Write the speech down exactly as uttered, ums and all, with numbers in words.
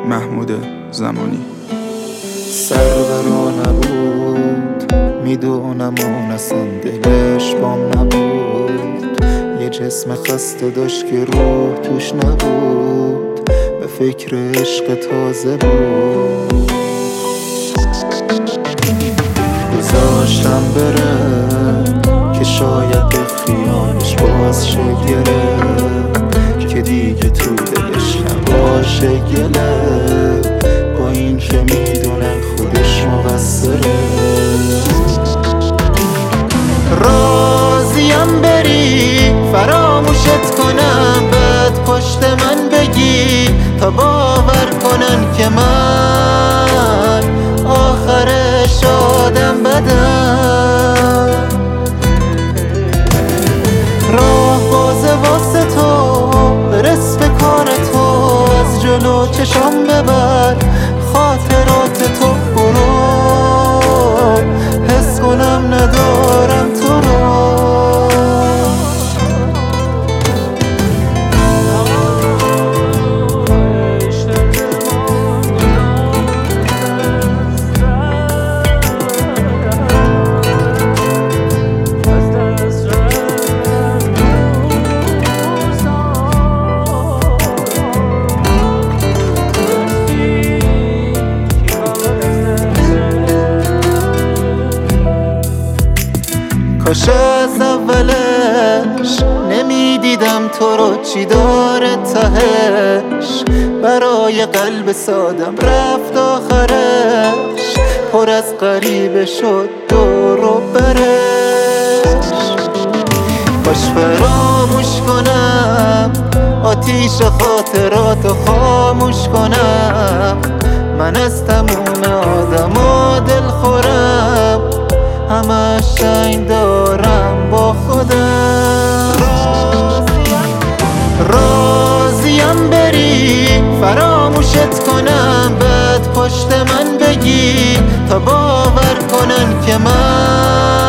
محمود زمانی. سر برا نبود، میدونم اون اصلا دلش بام نبود. یه جسم خسته داشت که روح توش نبود، به فکر عشق تازه بود. گذاشتم بره که شاید به خیالش باز شه گره، که دیگه تو دلش نباشه گله، با این که میدونم خودش مقصره. راضیم بری فراموشت کنم، بعد پشت من بگی تا باور کنن که من آخرش آدم بدم. راه بازه واسه تو، برس به کار تو، از جلو چشام ببر خاطرات تو برو، حس کنم ندارم تو رو. کاش از اولش نمیدیدم تو رو چی داره تهش، برای قلب سادم رفت آخرش، پر از غریبه شد دور و برش. کاش فراموش کنم آتیش خاطراتو خاموش کنم، من از تموم آدم و دل خورم، همش شنگ دارم با خودم. راضیم بری فراموشت کنم، بعد پشت من بگی تا باور کنن که من